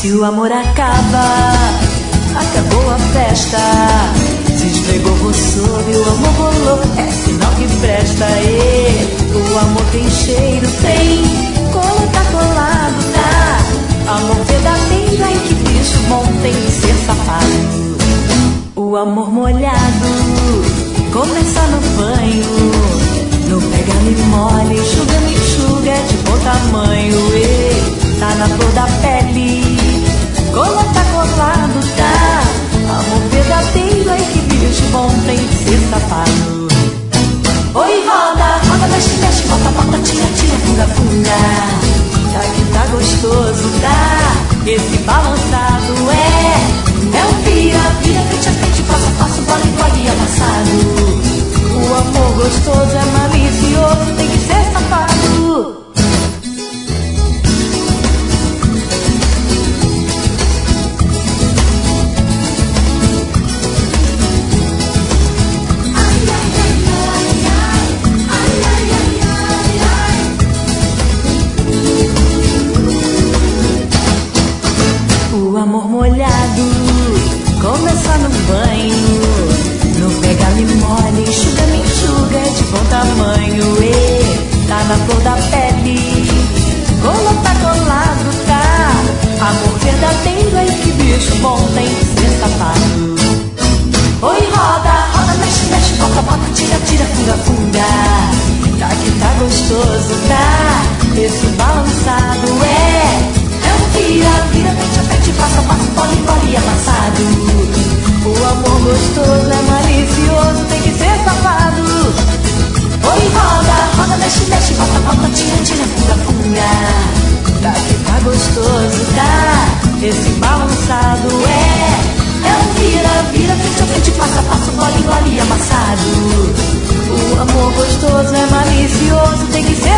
Se o amor acaba, acabou a festa. Se esfregou, roçou e o amor rolou, é sinal que presta. E o amor tem cheiro, tem colo, tá colado, tá. Amor verdadeiro, ai que bicho bom, tem que ser safado. O amor molhado começa no banho. No pega-me mole, enxuga-me enxuga, é de bom tamanho. E tá na flor da pele, colo tá colado, tá. Amor verdadeiro, ai que bicho bom, tem que ser safado. Oi, roda, roda, mexe, mexe, bota, bota, tira, tira, funga, funga. Tá que tá gostoso, tá? Esse balançado é um vira, vira, frente a frente, passo a passo, bola e bola e amassado. O amor gostoso é malicioso, tem que ser safado. O amor molhado começa no banho. No pega-me mole, enxuga-me enxuga, é de bom tamanho. E tá na flor da pele, colo tá colado, tá. Amor verdadeiro, ai que bicho bom, tem que ser safado. Oi, roda, roda, mexe, mexe, bota, bota, tira, tira, funga, funga. Tá que tá gostoso, tá? Esse balançado é um vira, vira, frente a frente, passo a passo, bola e bola e amassado. O amor gostoso é malicioso, tem que ser safado. Oi, roda, roda, mexe, mexe, bota, bota, tira, tira, funga, funga. Tá que tá gostoso, tá? Esse balançado é um vira, vira, frente a frente, passo a passo, bola e amassado. O amor gostoso é malicioso, tem que ser